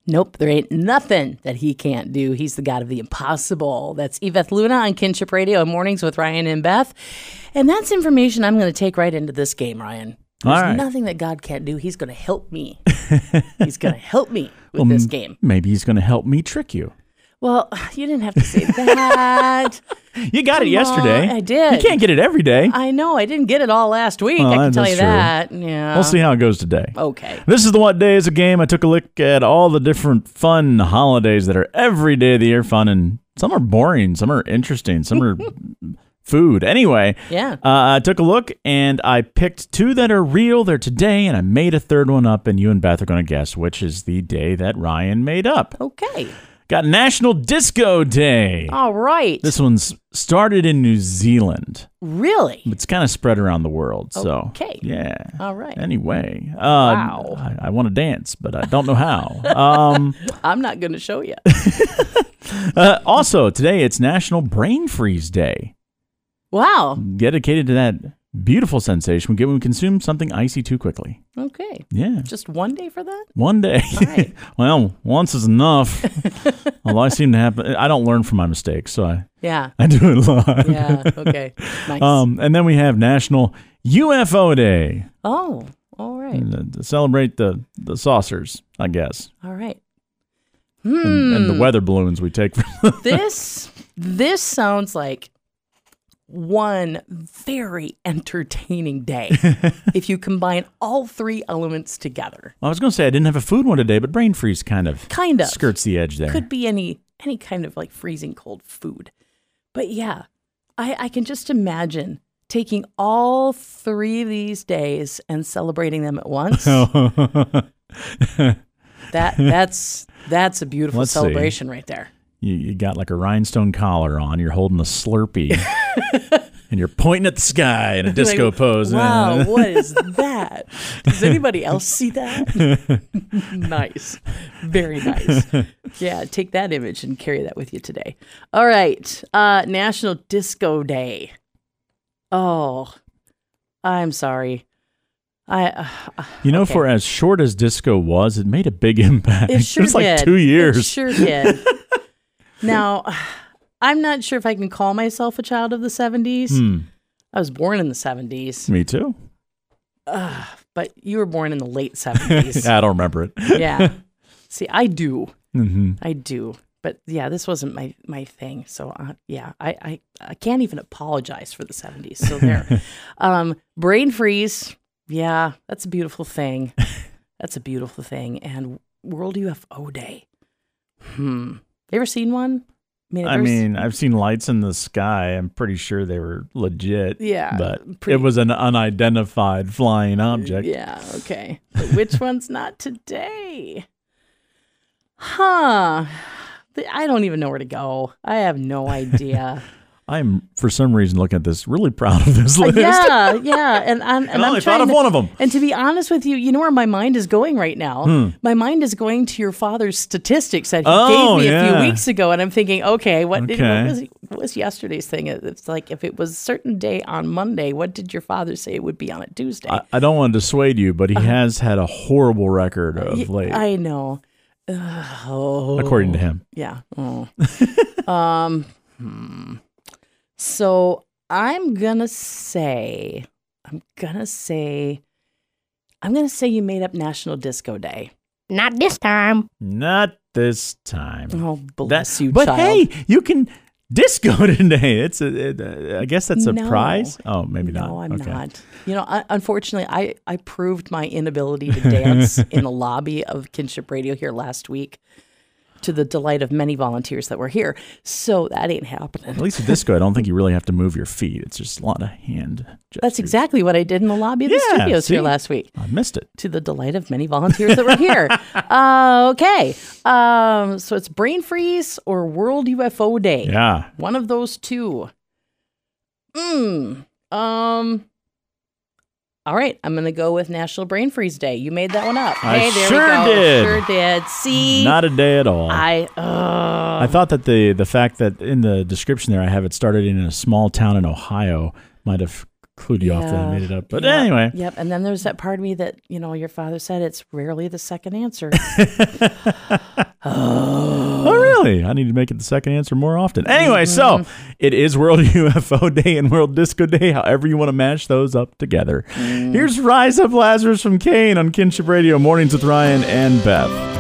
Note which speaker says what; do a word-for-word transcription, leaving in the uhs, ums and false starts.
Speaker 1: Nope, there ain't nothing that he can't do. He's the God of the impossible. That's Yvette Luna on Kinship Radio, Mornings with Ryan and Beth. And that's information I'm going to take right into this game, Ryan. There's
Speaker 2: right.
Speaker 1: nothing that God can't do. He's going to help me. He's going to help me with
Speaker 2: well,
Speaker 1: this game.
Speaker 2: Maybe he's going to help me trick you.
Speaker 1: Well, you didn't have to say that.
Speaker 2: You got
Speaker 1: Come
Speaker 2: it yesterday.
Speaker 1: on, I did.
Speaker 2: You can't get it every day.
Speaker 1: I know. I didn't get it all last week.
Speaker 2: Well,
Speaker 1: I can tell
Speaker 2: that's
Speaker 1: you
Speaker 2: true.
Speaker 1: that. Yeah.
Speaker 2: We'll see how it goes today.
Speaker 1: Okay.
Speaker 2: This is the What Day is a Game. I took a look at all the different fun holidays that are every day of the year fun, and some are boring, some are interesting, some are food. Anyway,
Speaker 1: yeah.
Speaker 2: uh, I took a look, and I picked two that are real. They're today, and I made a third one up, and you and Beth are going to guess which is the day that Ryan made up.
Speaker 1: Okay.
Speaker 2: Got National Disco Day.
Speaker 1: All right.
Speaker 2: This one's started in New Zealand.
Speaker 1: Really?
Speaker 2: It's kind of spread around the world. So,
Speaker 1: okay.
Speaker 2: Yeah.
Speaker 1: All right.
Speaker 2: Anyway. Uh,
Speaker 1: wow.
Speaker 2: I, I want to dance, but I don't know how. Um,
Speaker 1: I'm not going to show you.
Speaker 2: uh, also, today it's National Brain Freeze Day.
Speaker 1: Wow.
Speaker 2: Dedicated to that beautiful sensation we get when we consume something icy too quickly.
Speaker 1: Okay.
Speaker 2: Yeah.
Speaker 1: Just one day for that?
Speaker 2: One day.
Speaker 1: All right.
Speaker 2: Well, once is enough. Although I seem to have, I don't learn from my mistakes, so I
Speaker 1: yeah.
Speaker 2: I do it a lot.
Speaker 1: Yeah. Okay. Nice.
Speaker 2: Um, and then we have National U F O Day.
Speaker 1: Oh, all right.
Speaker 2: And, uh, to celebrate the, the saucers, I guess.
Speaker 1: All right. Hmm.
Speaker 2: And, and the weather balloons we take from
Speaker 1: this this sounds like one very entertaining day if you combine all three elements together.
Speaker 2: I was going to say I didn't have a food one today, but brain freeze kind of
Speaker 1: kind of
Speaker 2: skirts the edge there.
Speaker 1: Could be any any kind of like freezing cold food. But yeah, I, I can just imagine taking all three of these days and celebrating them at once. that that's that's a beautiful
Speaker 2: Let's
Speaker 1: celebration
Speaker 2: see.
Speaker 1: right there.
Speaker 2: You, you got like a rhinestone collar on. You're holding a Slurpee. And you're pointing at the sky in a disco
Speaker 1: like,
Speaker 2: pose.
Speaker 1: Wow, what is that? Does anybody else see that? Nice. Very nice. Yeah, take that image and carry that with you today. All right. Uh, National Disco Day. Oh, I'm sorry. I, uh,
Speaker 2: you know,
Speaker 1: okay.
Speaker 2: for as short as disco was, it made a big impact.
Speaker 1: It sure
Speaker 2: it was like
Speaker 1: did.
Speaker 2: two years.
Speaker 1: It sure did. Now, I'm not sure if I can call myself a child of the seventies.
Speaker 2: Hmm.
Speaker 1: I was born in the seventies.
Speaker 2: Me too.
Speaker 1: Uh, but you were born in the late seventies.
Speaker 2: I don't remember it.
Speaker 1: Yeah. See, I do.
Speaker 2: Mm-hmm.
Speaker 1: I do. But yeah, this wasn't my, my thing. So uh, yeah, I, I, I can't even apologize for the seventies. So there. um, brain freeze. Yeah, that's a beautiful thing. That's a beautiful thing. And World U F O Day. Hmm. You ever seen one? I mean,
Speaker 2: I mean, I've seen lights in the sky. I'm pretty sure they were legit.
Speaker 1: Yeah.
Speaker 2: But
Speaker 1: pretty,
Speaker 2: it was an unidentified flying object.
Speaker 1: Yeah, okay. But which one's not today? Huh. I don't even know where to go. I have no idea.
Speaker 2: I'm, for some reason, looking at this, really proud of this list.
Speaker 1: Uh, yeah, yeah. And I'm, and
Speaker 2: and I
Speaker 1: I'm
Speaker 2: only
Speaker 1: trying
Speaker 2: thought of
Speaker 1: to,
Speaker 2: one of them.
Speaker 1: And to be honest with you, you know where my mind is going right now?
Speaker 2: Hmm.
Speaker 1: My mind is going to your father's statistics that he
Speaker 2: Oh,
Speaker 1: gave me
Speaker 2: yeah.
Speaker 1: a few weeks ago. And I'm thinking, okay, what,
Speaker 2: Okay.
Speaker 1: Did, what, was, what was yesterday's thing? It's like, if it was a certain day on Monday, what did your father say it would be on a Tuesday?
Speaker 2: I, I don't want to dissuade you, but he uh, has had a horrible record of
Speaker 1: y-
Speaker 2: late.
Speaker 1: I know. Uh, oh.
Speaker 2: According to him.
Speaker 1: Yeah. Oh. um. Hmm. So I'm gonna say, I'm gonna say, I'm gonna say you made up National Disco Day.
Speaker 3: Not this time.
Speaker 2: Not this time.
Speaker 1: Oh, bless you,
Speaker 2: but
Speaker 1: child.
Speaker 2: hey, you can disco today. It's a, it, uh, I guess that's a
Speaker 1: No.
Speaker 2: prize. Oh, maybe
Speaker 1: no,
Speaker 2: not.
Speaker 1: No, I'm
Speaker 2: okay.
Speaker 1: not. You know, I, unfortunately, I, I proved my inability to dance in the lobby of Kinship Radio here last week, to the delight of many volunteers that were here. So that ain't happening.
Speaker 2: At least with disco, I don't think you really have to move your feet. It's just a lot of hand gestures.
Speaker 1: That's exactly what I did in the lobby of the
Speaker 2: Yeah,
Speaker 1: studios
Speaker 2: see?
Speaker 1: here last week.
Speaker 2: I missed it.
Speaker 1: To the delight of many volunteers that were here. uh, okay. Um, so it's Brain Freeze or World U F O Day.
Speaker 2: Yeah.
Speaker 1: One of those two. Mm. Um. All right, I'm going to go with National Brain Freeze Day. You made that one up.
Speaker 2: I
Speaker 1: hey, there
Speaker 2: sure
Speaker 1: we go.
Speaker 2: did.
Speaker 1: Sure did. See?
Speaker 2: Not a day at all.
Speaker 1: I uh,
Speaker 2: I thought that the the fact that in the description there I have it started in a small town in Ohio might have clued you off that I made it up. But
Speaker 1: yep.
Speaker 2: anyway.
Speaker 1: Yep. And then there's that part of me that, you know, your father said it's rarely the second answer.
Speaker 2: oh. oh, really? I need to make it the second answer more often. Anyway, mm-hmm. so it is World U F O Day and World Disco Day, however you want to mash those up together. Mm. Here's Rise Up Lazarus from Kane on Kinship Radio, Mornings with Ryan and Beth.